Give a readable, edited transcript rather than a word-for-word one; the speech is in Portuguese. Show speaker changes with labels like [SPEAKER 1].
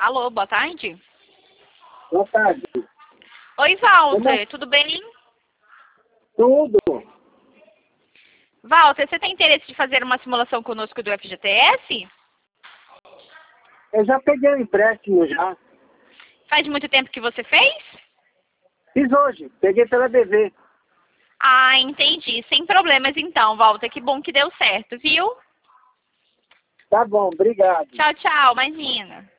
[SPEAKER 1] Alô, boa tarde.
[SPEAKER 2] Boa tarde.
[SPEAKER 1] Oi, Walter, tudo bem?
[SPEAKER 2] Tudo.
[SPEAKER 1] Walter, você tem interesse de fazer uma simulação conosco do FGTS?
[SPEAKER 2] Eu já peguei o empréstimo já.
[SPEAKER 1] Faz muito tempo que você fez?
[SPEAKER 2] Fiz hoje. Peguei pela BV.
[SPEAKER 1] Ah, entendi. Sem problemas então, Walter. Que bom que deu certo, viu?
[SPEAKER 2] Tá bom, obrigado.
[SPEAKER 1] Tchau, tchau. Imagina.